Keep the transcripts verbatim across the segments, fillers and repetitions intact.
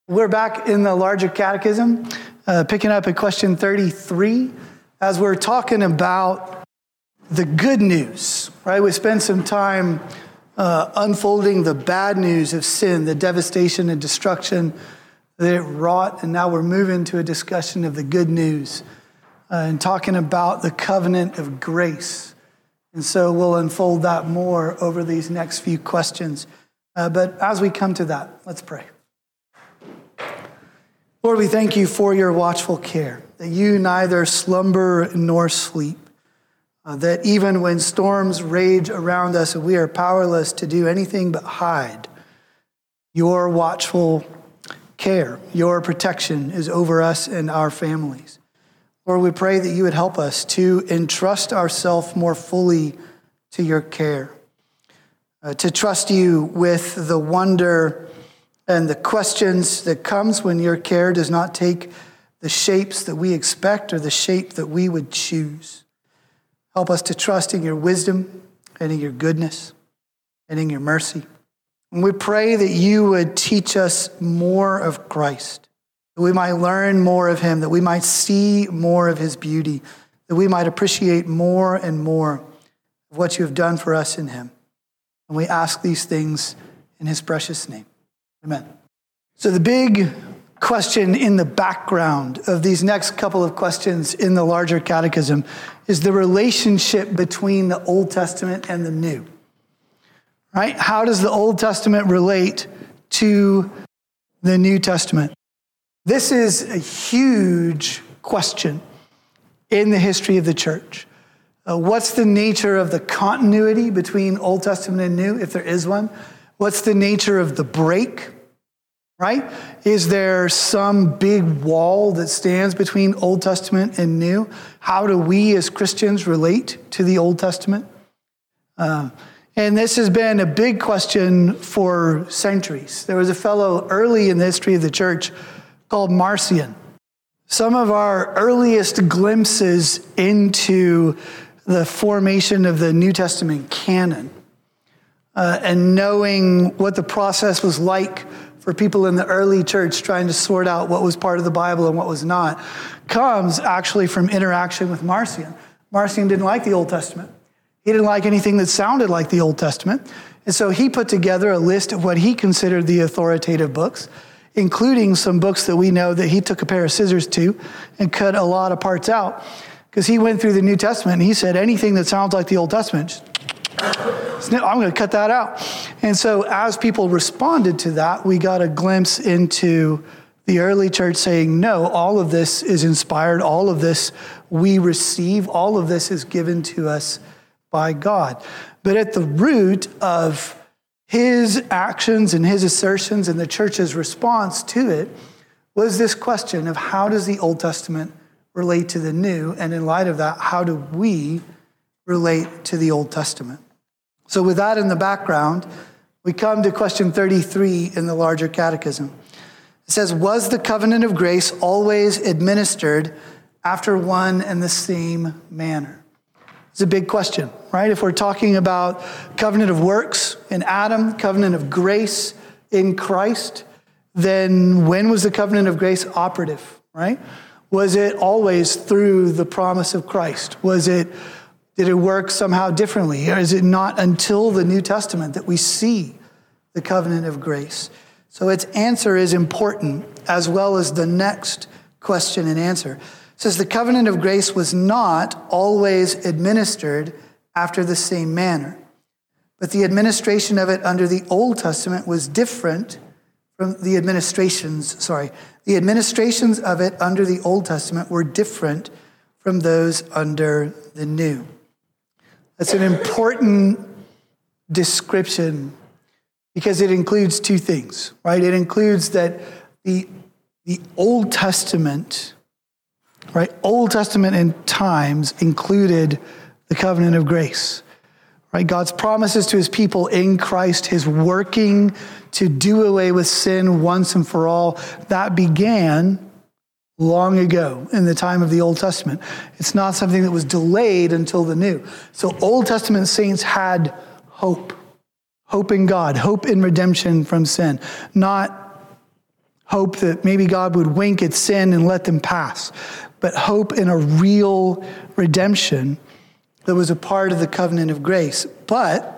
We're back in the larger catechism, uh, picking up at question thirty-three, as we're talking about the good news, right? We spent some time uh, unfolding the bad news of sin, the devastation and destruction that it wrought, and now we're moving to a discussion of the good news uh, and talking about the covenant of grace. And so we'll unfold that more over these next few questions. Uh, but as we come to that, let's pray. Lord, we thank you for your watchful care, that you neither slumber nor sleep, uh, that even when storms rage around us and we are powerless to do anything but hide, your watchful care, your protection is over us and our families. Lord, we pray that you would help us to entrust ourselves more fully to your care, uh, to trust you with the wonder and the questions that comes when your care does not take the shapes that we expect or the shape that we would choose. Help us to trust in your wisdom and in your goodness and in your mercy. And we pray that you would teach us more of Christ, that we might learn more of him, that we might see more of his beauty, that we might appreciate more and more of what you have done for us in him. And we ask these things in his precious name. Amen. So the big question in the background of these next couple of questions in the larger catechism is the relationship between the Old Testament and the New. Right? How does the Old Testament relate to the New Testament? This is a huge question in the history of the church. Uh, what's the nature of the continuity between Old Testament and New, if there is one? What's the nature of the break, right? Is there some big wall that stands between Old Testament and New? How do we as Christians relate to the Old Testament? Uh, and this has been a big question for centuries. There was a fellow early in the history of the church called Marcion. Some of our earliest glimpses into the formation of the New Testament canon, Uh, and knowing what the process was like for people in the early church trying to sort out what was part of the Bible and what was not, comes actually from interaction with Marcion. Marcion didn't like the Old Testament. He didn't like anything that sounded like the Old Testament. And so he put together a list of what he considered the authoritative books, including some books that we know that he took a pair of scissors to and cut a lot of parts out. Because he went through the New Testament and he said anything that sounds like the Old Testament, just I'm going to cut that out. And so as people responded to that, we got a glimpse into the early church saying, no, all of this is inspired. All of this we receive. All of this is given to us by God. But at the root of his actions and his assertions and the church's response to it was this question of how does the Old Testament relate to the New? And in light of that, how do we relate to the Old Testament? So with that in the background, we come to question thirty-three in the larger catechism. It says, was the covenant of grace always administered after one and the same manner? It's a big question, right? If we're talking about covenant of works in Adam, covenant of grace in Christ, then when was the covenant of grace operative, right? Was it always through the promise of Christ? Was it Did it work somehow differently? Or is it not until the New Testament that we see the covenant of grace? So its answer is important, as well as the next question and answer. It says the covenant of grace was not always administered after the same manner, but the administration of it under the Old Testament was different from the administrations, sorry, the administrations of it under the Old Testament were different from those under the New. That's an important description because it includes two things, right? It includes that the, the Old Testament, right? Old Testament in times included the covenant of grace, right? God's promises to his people in Christ, his working to do away with sin once and for all, that began long ago in the time of the Old Testament. It's not something that was delayed until the New. So Old Testament saints had hope. Hope in God. Hope in redemption from sin. Not Hope that maybe God would wink at sin and let them pass. But hope in a real redemption that was a part of the covenant of grace. But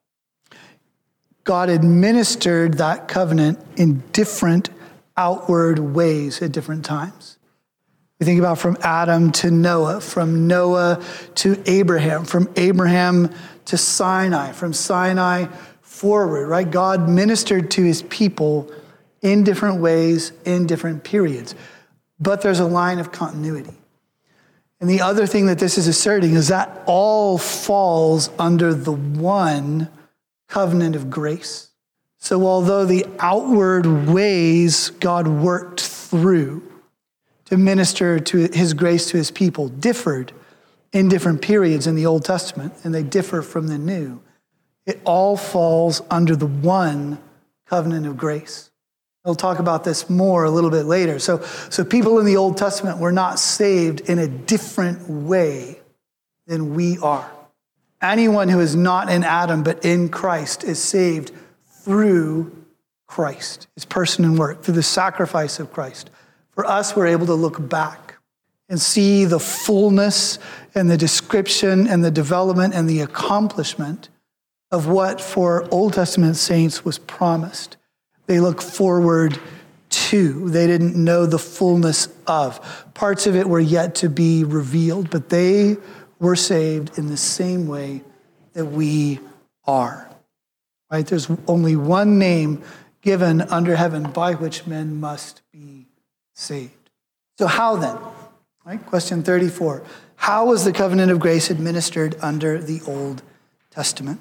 God administered that covenant in different outward ways at different times. We think about from Adam to Noah, from Noah to Abraham, from Abraham to Sinai, from Sinai forward, right? God ministered to his people in different ways, in different periods. But there's a line of continuity. And the other thing that this is asserting is that all falls under the one covenant of grace. So although the outward ways God worked through to minister to his grace to his people differed in different periods in the Old Testament, and they differ from the New, it all falls under the one covenant of grace. We'll talk about this more a little bit later. So, so people in the Old Testament were not saved in a different way than we are. Anyone who is not in Adam but in Christ is saved through Christ, his person and work, through the sacrifice of Christ. For us, we're able to look back and see the fullness and the description and the development and the accomplishment of what for Old Testament saints was promised. They look forward to. They didn't know the fullness of. Parts of it were yet to be revealed, but they were saved in the same way that we are. Right? There's only one name given under heaven by which men must be saved. So how then? Right? Question thirty-four. How was the covenant of grace administered under the Old Testament?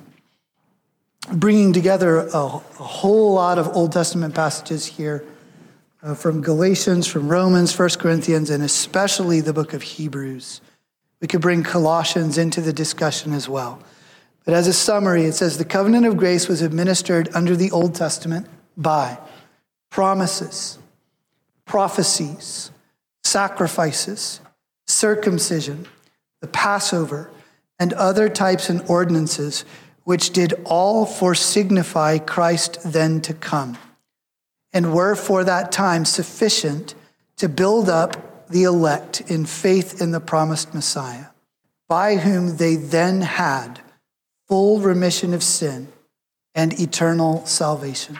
Bringing together a, a whole lot of Old Testament passages here uh, from Galatians, from Romans, First Corinthians, and especially the book of Hebrews. We could bring Colossians into the discussion as well. But as a summary, it says the covenant of grace was administered under the Old Testament by promises, prophecies, sacrifices, circumcision, the Passover, and other types and ordinances, which did all foresignify Christ then to come, and were for that time sufficient to build up the elect in faith in the promised Messiah, by whom they then had full remission of sin and eternal salvation.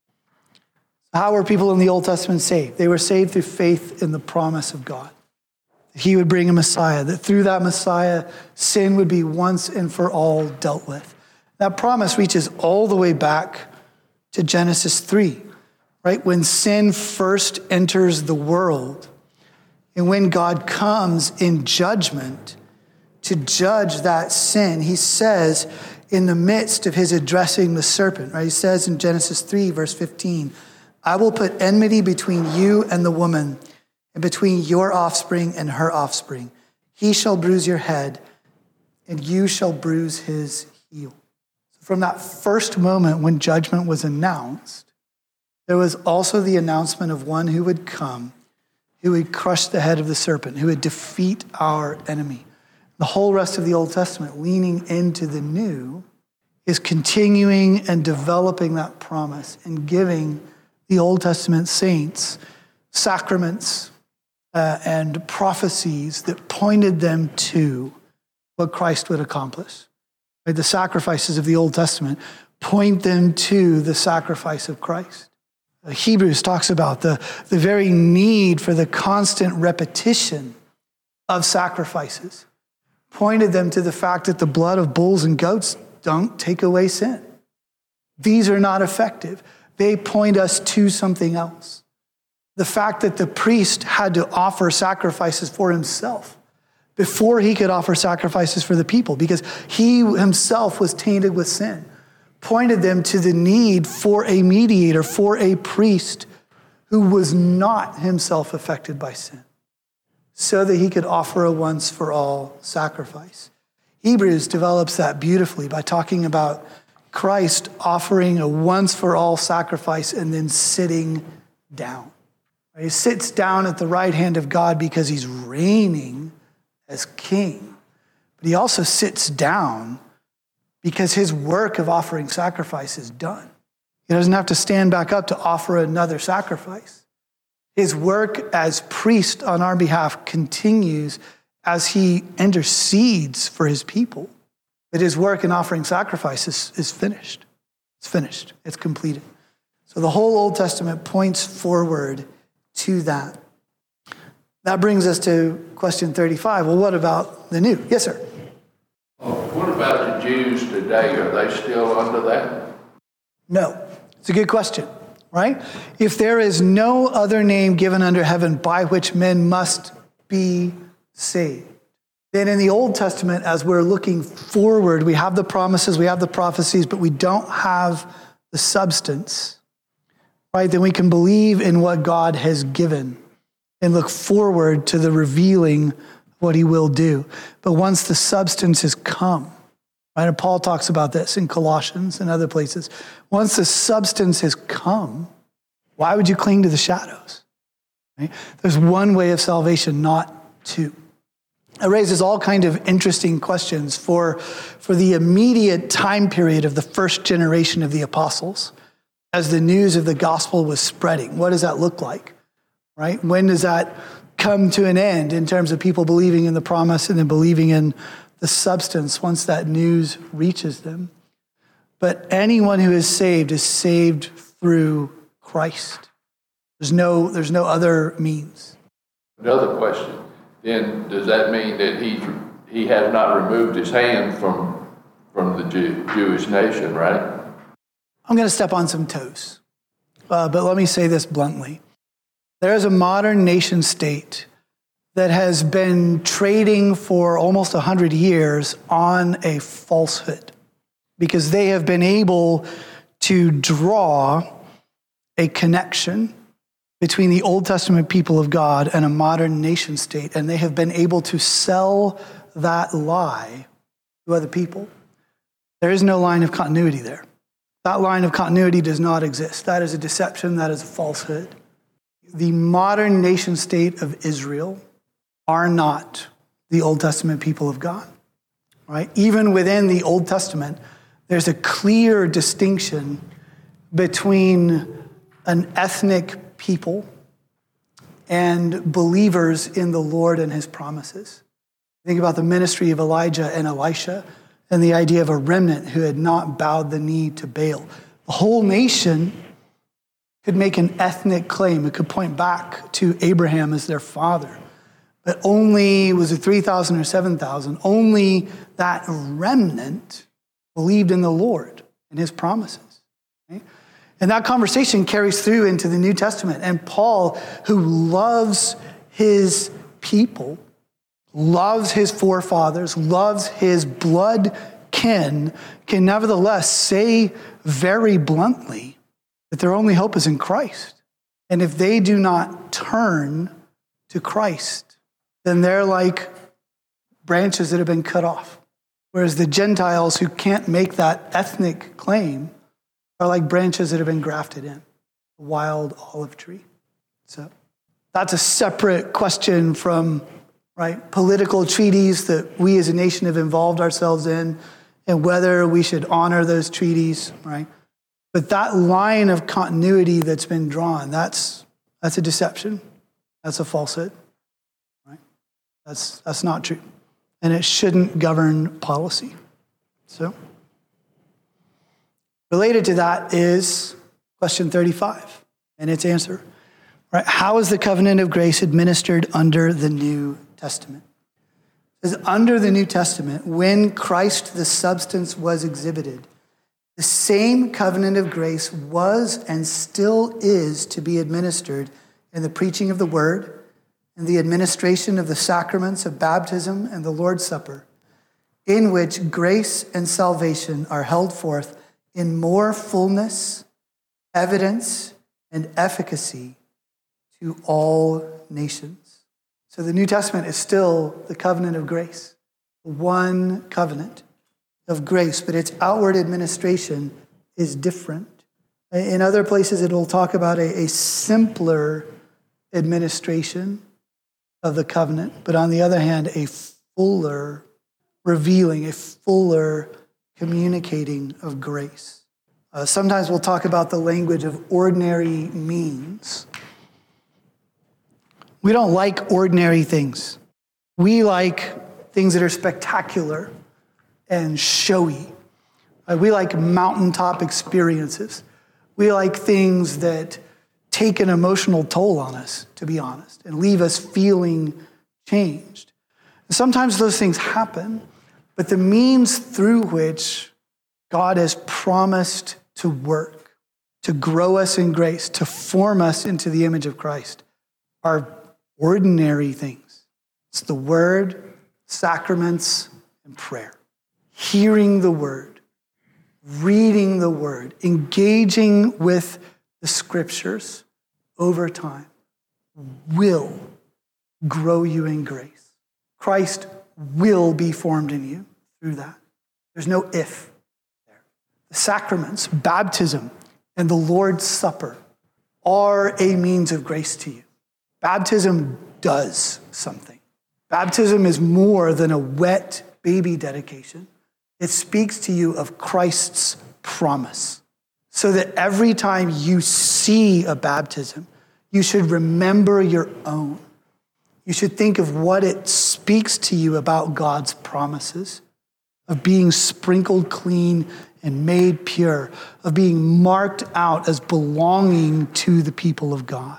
How were people in the Old Testament saved? They were saved through faith in the promise of God. He would bring a Messiah, that through that Messiah, sin would be once and for all dealt with. That promise reaches all the way back to Genesis three, right? When sin first enters the world, and when God comes in judgment to judge that sin, he says in the midst of his addressing the serpent, right? He says in Genesis three, verse fifteen, I will put enmity between you and the woman, and between your offspring and her offspring. He shall bruise your head, and you shall bruise his heel. From that first moment when judgment was announced, there was also the announcement of one who would come, who would crush the head of the serpent, who would defeat our enemy. The whole rest of the Old Testament, leaning into the new, is continuing and developing that promise and giving the Old Testament saints sacraments uh, and prophecies that pointed them to what Christ would accomplish. Right? The sacrifices of the Old Testament point them to the sacrifice of Christ. Uh, Hebrews talks about the, the very need for the constant repetition of sacrifices, pointed them to the fact that the blood of bulls and goats don't take away sin. These are not effective. They point us to something else. The fact that the priest had to offer sacrifices for himself before he could offer sacrifices for the people, because he himself was tainted with sin, pointed them to the need for a mediator, for a priest who was not himself affected by sin, so that he could offer a once-for-all sacrifice. Hebrews develops that beautifully by talking about Christ offering a once-for-all sacrifice and then sitting down. He sits down at the right hand of God because he's reigning as king. But he also sits down because his work of offering sacrifice is done. He doesn't have to stand back up to offer another sacrifice. His work as priest on our behalf continues as he intercedes for his people. But his work in offering sacrifices is finished. It's finished. It's completed. So the whole Old Testament points forward to that. That brings us to question thirty-five. Well, what about the new? Yes, sir. Oh, what about the Jews today? Are they still under that? No. It's a good question, right? If there is no other name given under heaven by which men must be saved, then in the Old Testament, as we're looking forward, we have the promises, we have the prophecies, but we don't have the substance, right? Then we can believe in what God has given and look forward to the revealing of what he will do. But once the substance has come, right? And Paul talks about this in Colossians and other places. Once the substance has come, why would you cling to the shadows? Right? There's one way of salvation, not two. It raises all kinds of interesting questions for, for the immediate time period of the first generation of the apostles as the news of the gospel was spreading. What does that look like? Right? When does that come to an end in terms of people believing in the promise and then believing in the substance once that news reaches them? But anyone who is saved is saved through Christ. There's no, there's no other means. Another question. Then does that mean that he he has not removed his hand from from the Jew, Jewish nation, right? I'm going to step on some toes, uh, but let me say this bluntly. There is a modern nation state that has been trading for almost one hundred years on a falsehood because they have been able to draw a connection between the Old Testament people of God and a modern nation state, and they have been able to sell that lie to other people. There is no line of continuity there. That line of continuity does not exist. That is a deception. That is a falsehood. The modern nation state of Israel are not the Old Testament people of God, right? Even within the Old Testament, there's a clear distinction between an ethnic people and believers in the Lord and his promises. Think about the ministry of Elijah and Elisha and the idea of a remnant who had not bowed the knee to Baal. The whole nation could make an ethnic claim. It could point back to Abraham as their father. But only, was it three thousand or seven thousand? Only that remnant believed in the Lord and his promises. Right? And that conversation carries through into the New Testament. And Paul, who loves his people, loves his forefathers, loves his blood kin, can nevertheless say very bluntly that their only hope is in Christ. And if they do not turn to Christ, then they're like branches that have been cut off. Whereas the Gentiles who can't make that ethnic claim are like branches that have been grafted in, a wild olive tree. So that's a separate question from, right, political treaties that we as a nation have involved ourselves in and whether we should honor those treaties, right? But that line of continuity that's been drawn, that's that's a deception. That's a falsehood, right? That's that's not true. And it shouldn't govern policy. So related to that is question thirty-five and its answer. Right? How is the covenant of grace administered under the New Testament? It says, under the New Testament, when Christ the substance was exhibited, the same covenant of grace was and still is to be administered in the preaching of the word, in the administration of the sacraments of baptism and the Lord's Supper, in which grace and salvation are held forth in more fullness, evidence, and efficacy to all nations. So the New Testament is still the covenant of grace, one covenant of grace, but its outward administration is different. In other places, it will talk about a, a simpler administration of the covenant, but on the other hand, a fuller revealing, a fuller communicating of grace. Uh, sometimes we'll talk about the language of ordinary means. We don't like ordinary things. We like things that are spectacular and showy. Uh, we like mountaintop experiences. We like things that take an emotional toll on us, to be honest, and leave us feeling changed. And sometimes those things happen, but the means through which God has promised to work, to grow us in grace, to form us into the image of Christ, are ordinary things. It's the word, sacraments, and prayer. Hearing the word, reading the word, engaging with the scriptures over time will grow you in grace. Christ will be formed in you through that. There's no if there. The sacraments, baptism, and the Lord's Supper are a means of grace to you. Baptism does something. Baptism is more than a wet baby dedication. It speaks to you of Christ's promise, so that every time you see a baptism, you should remember your own. You should think of what it speaks to you about God's promises, of being sprinkled clean and made pure, of being marked out as belonging to the people of God,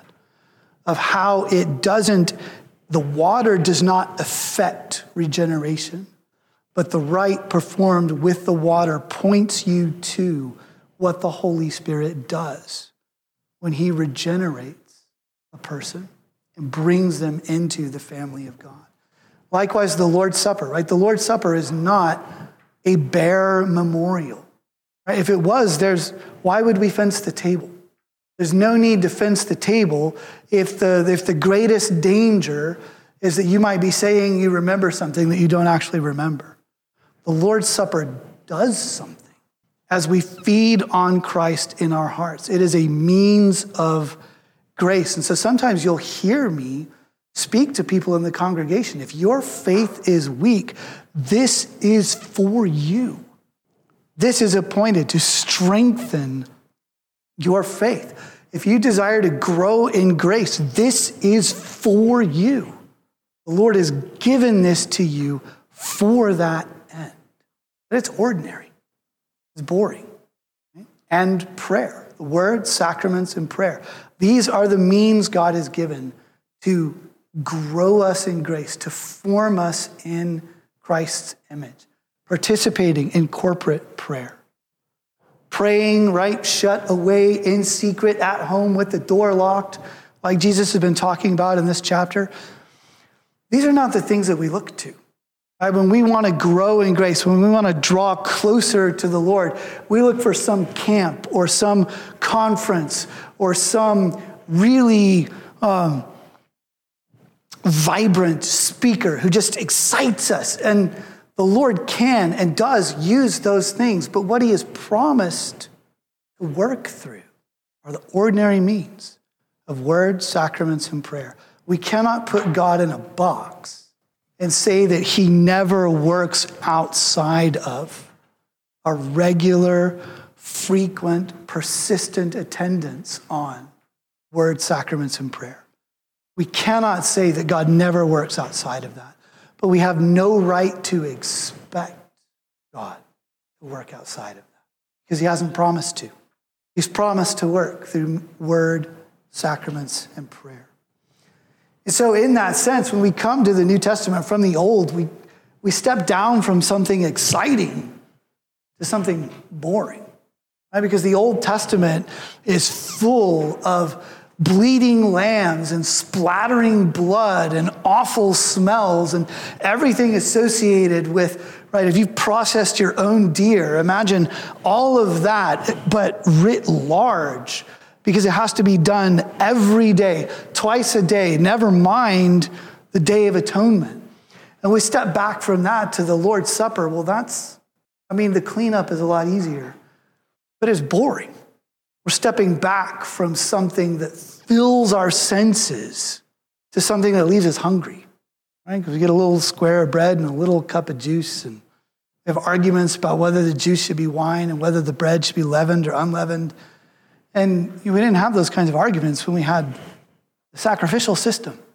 of how it doesn't, the water does not affect regeneration, but the rite performed with the water points you to what the Holy Spirit does when he regenerates a person and brings them into the family of God. Likewise, the Lord's Supper, right? The Lord's Supper is not a bare memorial. Right? If it was, there's why would we fence the table? There's no need to fence the table if the if the greatest danger is that you might be saying you remember something that you don't actually remember. The Lord's Supper does something as we feed on Christ in our hearts. It is a means of grace. And so sometimes you'll hear me speak to people in the congregation. If your faith is weak, this is for you. This is appointed to strengthen your faith. If you desire to grow in grace, this is for you. The Lord has given this to you for that end. But it's ordinary. It's boring. Right? And prayer, the word, sacraments, and prayer. These are the means God has given to grow us in grace, to form us in Christ's image. Participating in corporate prayer. Praying, right, shut away in secret at home with the door locked, like Jesus has been talking about in this chapter. These are not the things that we look to. Right? When we want to grow in grace, when we want to draw closer to the Lord, we look for some camp or some conference or some really um, vibrant speaker who just excites us. And the Lord can and does use those things, but what he has promised to work through are the ordinary means of word, sacraments, and prayer. We cannot put God in a box and say that he never works outside of a regular, frequent, persistent attendance on word, sacraments, and prayer. We cannot say that God never works outside of that, but we have no right to expect God to work outside of that because he hasn't promised to. He's promised to work through word, sacraments, and prayer. And so in that sense, when we come to the New Testament from the Old, we, we step down from something exciting to something boring, right? Because the Old Testament is full of bleeding lambs and splattering blood and awful smells and everything associated with, right, if you've processed your own deer, imagine all of that, but writ large, because it has to be done every day, twice a day, never mind the Day of Atonement. And we step back from that to the Lord's Supper. Well, that's, I mean, the cleanup is a lot easier, but it's boring. We're stepping back from something that fills our senses to something that leaves us hungry, right? Because we get a little square of bread and a little cup of juice, and we have arguments about whether the juice should be wine and whether the bread should be leavened or unleavened. And we didn't have those kinds of arguments when we had the sacrificial system.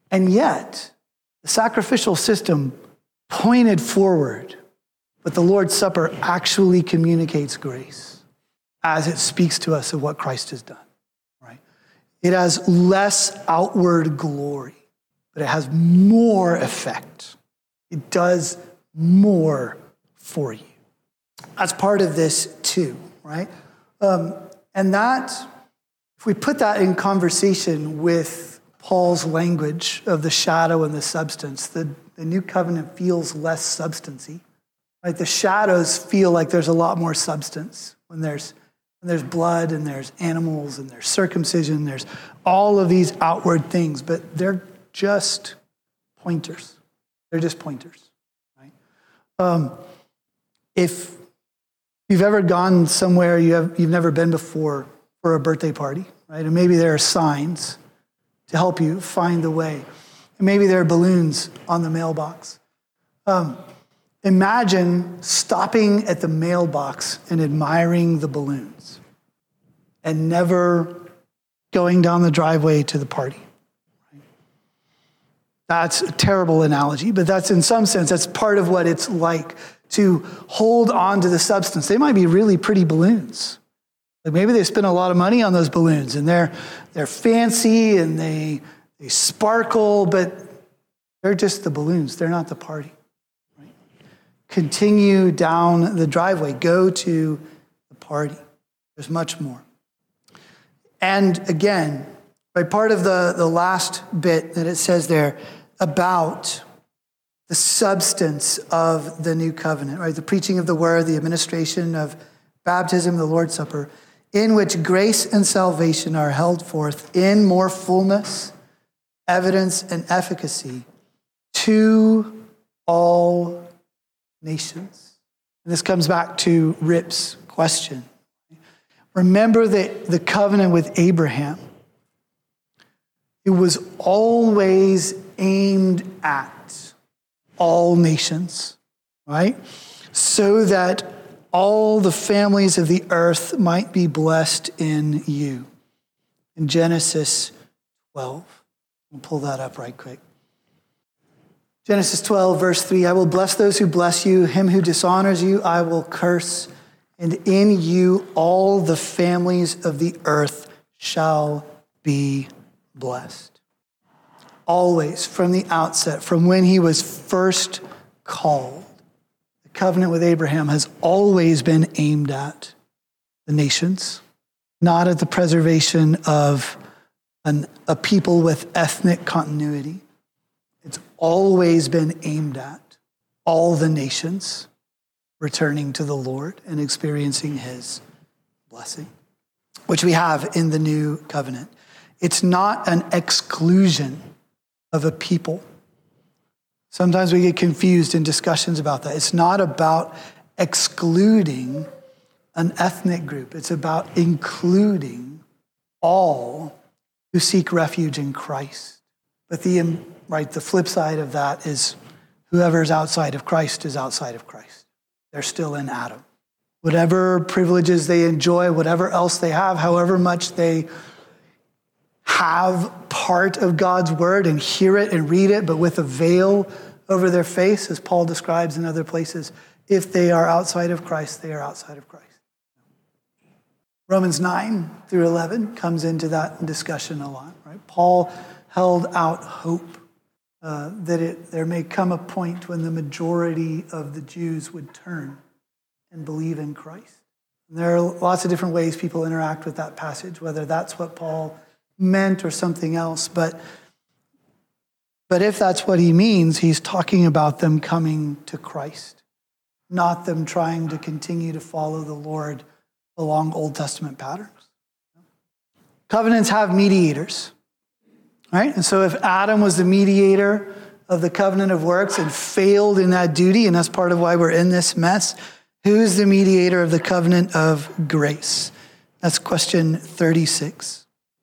And yet, the sacrificial system pointed forward, but the Lord's Supper actually communicates grace as it speaks to us of what Christ has done, right? It has less outward glory, but it has more effect. It does more for you. That's part of this too, right? Um, and that, if we put that in conversation with Paul's language of the shadow and the substance, the, the new covenant feels less substancy. Right? The shadows feel like there's a lot more substance when there's when there's blood and there's animals and there's circumcision, there's all of these outward things, but they're just pointers. They're just pointers, right? Um, if you've ever gone somewhere you have you've never been before for a birthday party, right? And maybe there are signs to help you find the way. And maybe there are balloons on the mailbox. Um, Imagine stopping at the mailbox and admiring the balloons and never going down the driveway to the party. That's a terrible analogy, but that's in some sense, that's part of what it's like to hold on to the substance. They might be really pretty balloons. Like maybe they spent a lot of money on those balloons and they're they're fancy and they they sparkle, but they're just the balloons. They're not the party. Continue down the driveway. Go to the party. There's much more. And again, right, part of the, the last bit that it says there about the substance of the new covenant, right? The preaching of the word, the administration of baptism, the Lord's Supper, in which grace and salvation are held forth in more fullness, evidence, and efficacy to all nations. And this comes back to Rip's question. Remember that the covenant with Abraham, it was always aimed at all nations, right? So that all the families of the earth might be blessed in you. In Genesis twelve. We'll pull that up right quick. Genesis twelve, verse three, I will bless those who bless you. Him who dishonors you, I will curse. And in you, all the families of the earth shall be blessed. Always, from the outset, from when he was first called, the covenant with Abraham has always been aimed at the nations, not at the preservation of an, a people with ethnic continuity. It's always been aimed at all the nations returning to the Lord and experiencing his blessing, which we have in the new covenant. It's not an exclusion of a people. Sometimes we get confused in discussions about that. It's not about excluding an ethnic group. It's about including all who seek refuge in Christ. But the right, the flip side of that is whoever's outside of Christ is outside of Christ. They're still in Adam. Whatever privileges they enjoy, whatever else they have, however much they have part of God's word and hear it and read it, but with a veil over their face, as Paul describes in other places, if they are outside of Christ, they are outside of Christ. Romans nine through eleven comes into that discussion a lot, right? Paul held out hope uh, that it, there may come a point when the majority of the Jews would turn and believe in Christ. And there are lots of different ways people interact with that passage, whether that's what Paul meant or something else. But, but if that's what he means, he's talking about them coming to Christ, not them trying to continue to follow the Lord along Old Testament patterns. Covenants have mediators, right? And so if Adam was the mediator of the covenant of works and failed in that duty, and that's part of why we're in this mess, who's the mediator of the covenant of grace? That's question thirty-six.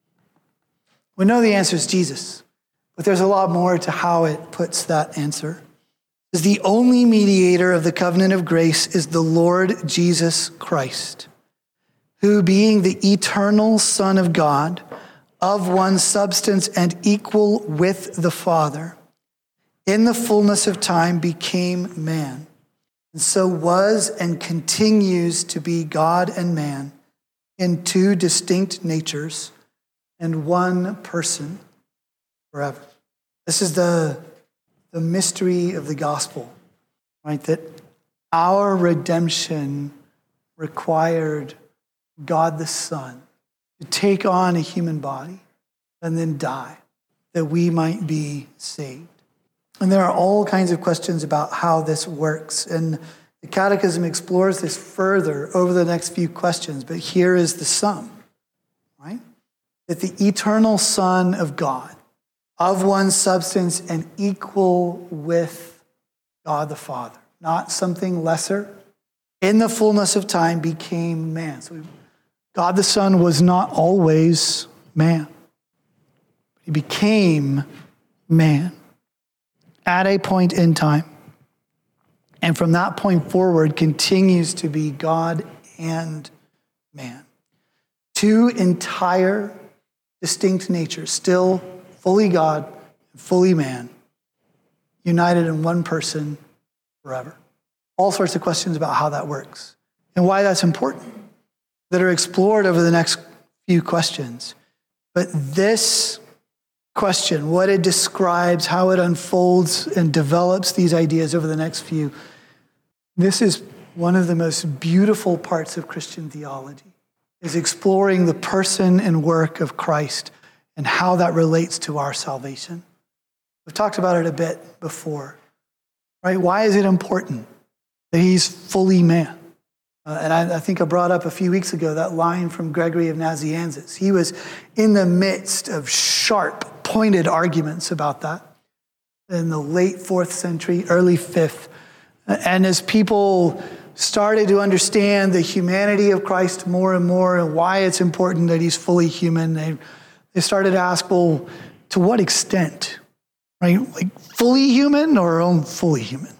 We know the answer is Jesus, but there's a lot more to how it puts that answer. The only mediator of the covenant of grace is the Lord Jesus Christ, who, being the eternal Son of God, of one substance and equal with the Father, in the fullness of time became man, and so was and continues to be God and man in two distinct natures and one person forever. This is the, the mystery of the gospel, right? That our redemption required God the Son to take on a human body and then die, that we might be saved. And there are all kinds of questions about how this works. And the Catechism explores this further over the next few questions. But here is the sum, right? That the eternal Son of God, of one substance and equal with God the Father, not something lesser, in the fullness of time became man. So God the Son was not always man. He became man at a point in time, and from that point forward continues to be God and man. Two entire distinct natures, still fully God, fully man, united in one person forever. All sorts of questions about how that works and why that's important that are explored over the next few questions. But this question, what it describes, how it unfolds and develops these ideas over the next few, this is one of the most beautiful parts of Christian theology, is exploring the person and work of Christ and how that relates to our salvation. We've talked about it a bit before, right? Why is it important that he's fully man? Uh, and I, I think I brought up a few weeks ago that line from Gregory of Nazianzus. He was in the midst of sharp, pointed arguments about that in the late fourth century, early fifth. And as people started to understand the humanity of Christ more and more and why it's important that he's fully human, they, they started to ask, well, to what extent? Right? Like fully human or only fully human?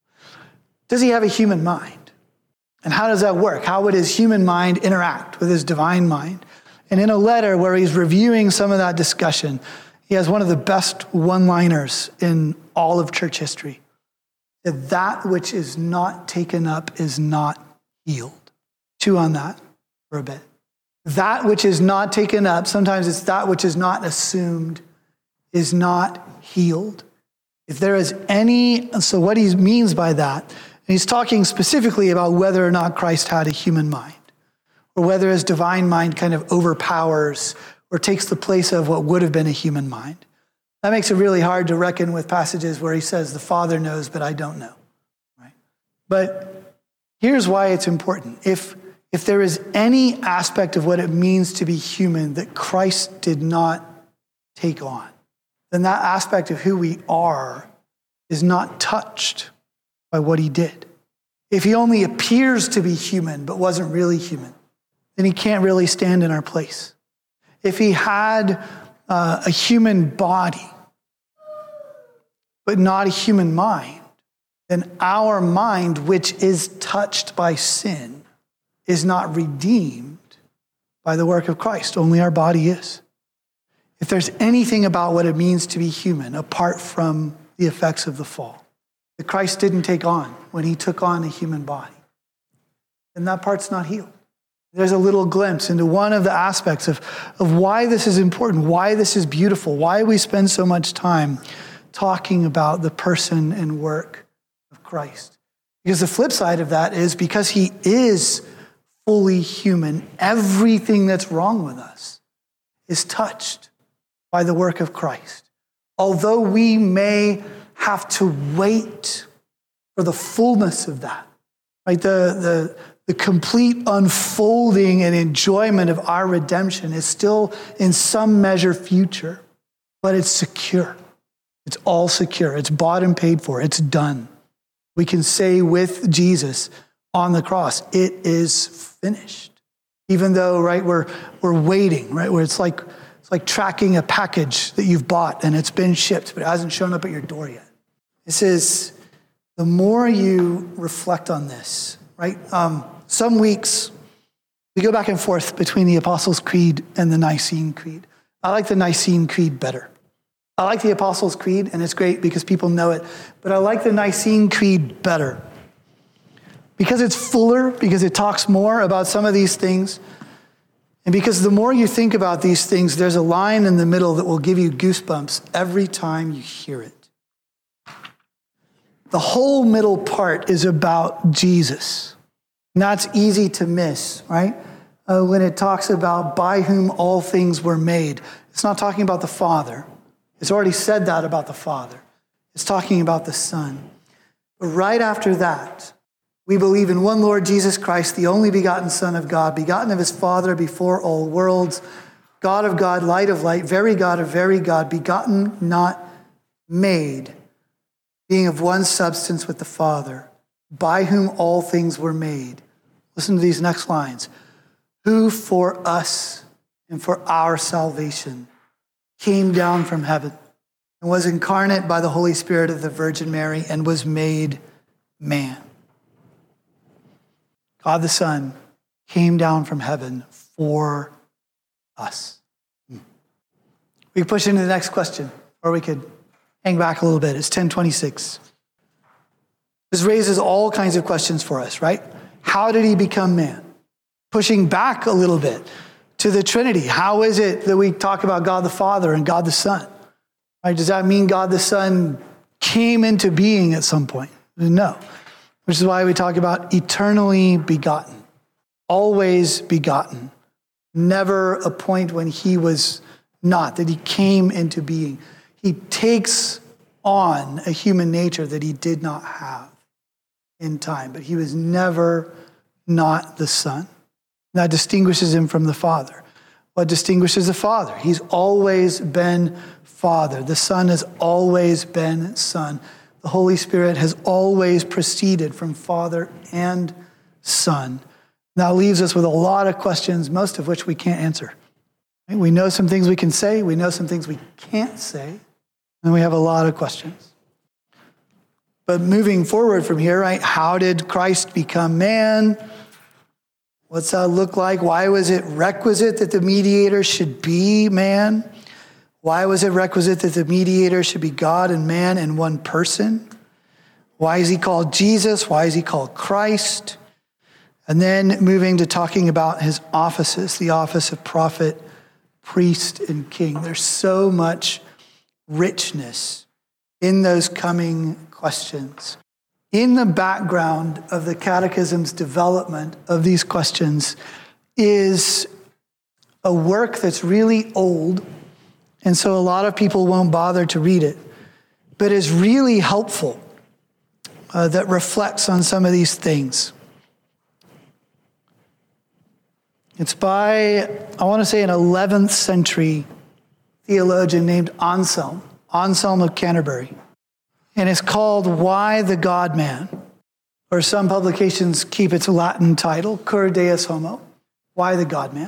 Does he have a human mind? And how does that work? How would his human mind interact with his divine mind? And in a letter where he's reviewing some of that discussion, he has one of the best one-liners in all of church history. That that which is not taken up is not healed. Chew on that for a bit. That which is not taken up, sometimes it's that which is not assumed, is not healed. If there is any, so what he means by that, and he's talking specifically about whether or not Christ had a human mind, or whether his divine mind kind of overpowers or takes the place of what would have been a human mind. That makes it really hard to reckon with passages where he says, the Father knows, but I don't know. Right? But here's why it's important. If, if there is any aspect of what it means to be human that Christ did not take on, then that aspect of who we are is not touched by what he did. If he only appears to be human but wasn't really human, then he can't really stand in our place. If he had uh, a human body but not a human mind, then our mind, which is touched by sin, is not redeemed by the work of Christ. Only our body is. If there's anything about what it means to be human apart from the effects of the fall that Christ didn't take on when he took on a human body, then that part's not healed. There's a little glimpse into one of the aspects of, of why this is important, why this is beautiful, why we spend so much time talking about the person and work of Christ. Because the flip side of that is because he is fully human, everything that's wrong with us is touched by the work of Christ. Although we may have to wait for the fullness of that, right? The, the, the complete unfolding and enjoyment of our redemption is still in some measure future, but it's secure. It's all secure. It's bought and paid for. It's done. We can say with Jesus on the cross, it is finished. Even though, right, we're we're waiting, right? Where it's like it's like tracking a package that you've bought and it's been shipped, but it hasn't shown up at your door yet. This is, the more you reflect on this, right? Um, some weeks we go back and forth between the Apostles' Creed and the Nicene Creed. I like the Nicene Creed better. I like the Apostles' Creed, and it's great because people know it, but I like the Nicene Creed better because it's fuller, because it talks more about some of these things, and because the more you think about these things, there's a line in the middle that will give you goosebumps every time you hear it. The whole middle part is about Jesus. And that's easy to miss, right? Uh, when it talks about by whom all things were made. It's not talking about the Father. It's already said that about the Father. It's talking about the Son. But right after that, we believe in one Lord Jesus Christ, the only begotten Son of God, begotten of his Father before all worlds, God of God, light of light, very God of very God, begotten, not made, being of one substance with the Father, by whom all things were made. Listen to these next lines. Who for us and for our salvation came down from heaven and was incarnate by the Holy Spirit of the Virgin Mary and was made man. God the Son came down from heaven for us. We can push into the next question, or we could hang back a little bit. It's ten twenty-six. This raises all kinds of questions for us, right? How did he become man? Pushing back a little bit to the Trinity. How is it that we talk about God the Father and God the Son? Right? Does that mean God the Son came into being at some point? No. Which is why we talk about eternally begotten, always begotten, never a point when he was not, that he came into being. He takes on a human nature that he did not have in time, but he was never not the Son. That distinguishes him from the Father. What distinguishes the Father? He's always been Father. The Son has always been Son. The Holy Spirit has always proceeded from Father and Son. That leaves us with a lot of questions, most of which we can't answer. We know some things we can say. We know some things we can't say. And we have a lot of questions. But moving forward from here, right? How did Christ become man? What's that look like? Why was it requisite that the mediator should be man? Why was it requisite that the mediator should be God and man in one person? Why is he called Jesus? Why is he called Christ? And then moving to talking about his offices, the office of prophet, priest, and king. There's so much richness in those coming questions. In the background of the Catechism's development of these questions is a work that's really old, and so a lot of people won't bother to read it, but is really helpful, uh, that reflects on some of these things. It's by, I want to say, an eleventh century theologian named Anselm, Anselm of Canterbury. And it's called Why the God-Man, or some publications keep its Latin title, Cur Deus Homo, Why the God-Man.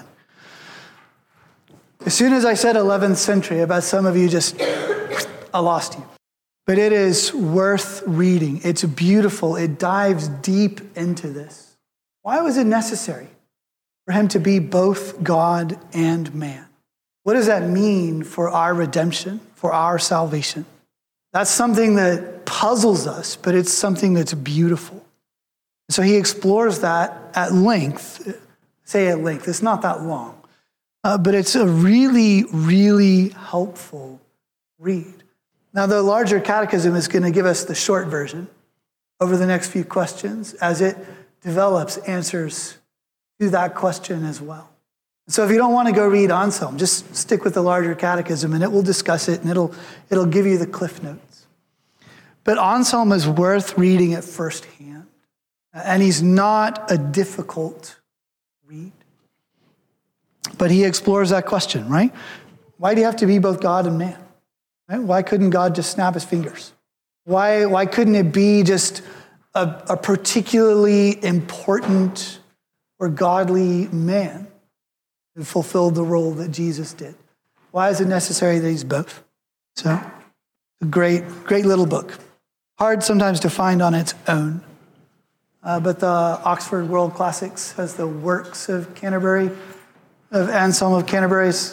As soon as I said eleventh century, I bet some of you just, I lost you. But it is worth reading. It's beautiful. It dives deep into this. Why was it necessary for him to be both God and man? What does that mean for our redemption, for our salvation? That's something that puzzles us, but it's something that's beautiful. So he explores that at length. Say at length, it's not that long. Uh, but it's a really, really helpful read. Now, the larger catechism is going to give us the short version over the next few questions as it develops answers to that question as well. So if you don't want to go read Anselm, just stick with the larger catechism and it will discuss it and it'll, it'll give you the cliff notes. But Anselm is worth reading at firsthand. And he's not a difficult read. But he explores that question, right? Why do you have to be both God and man? Right? Why couldn't God just snap his fingers? Why, why couldn't it be just a, a particularly important or godly man who fulfilled the role that Jesus did? Why is it necessary that he's both? So, a great, great little book. Hard sometimes to find on its own. Uh, but the Oxford World Classics has the works of Canterbury, of Anselm of Canterbury. It's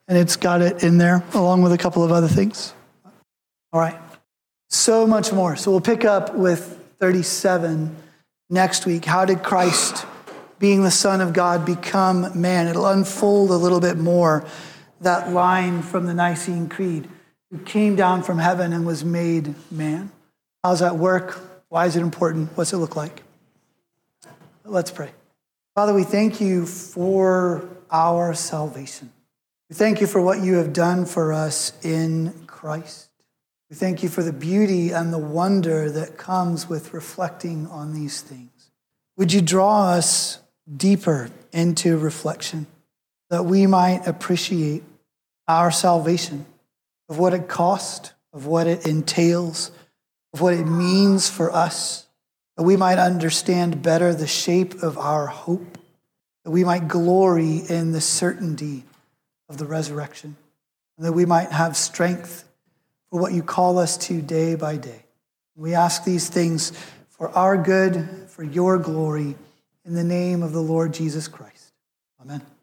and it's got it in there along with a couple of other things. All right. So much more. So we'll pick up with thirty-seven next week. How did Christ, being the Son of God, become man? It'll unfold a little bit more, that line from the Nicene Creed, who came down from heaven and was made man. How does that work? Why is it important? What's it look like? Let's pray. Father, we thank you for our salvation. We thank you for what you have done for us in Christ. We thank you for the beauty and the wonder that comes with reflecting on these things. Would you draw us deeper into reflection that we might appreciate our salvation, of what it cost, of what it entails, of what it means for us, that we might understand better the shape of our hope, that we might glory in the certainty of the resurrection, and that we might have strength for what you call us to day by day. We ask these things for our good, for your glory, in the name of the Lord Jesus Christ. Amen.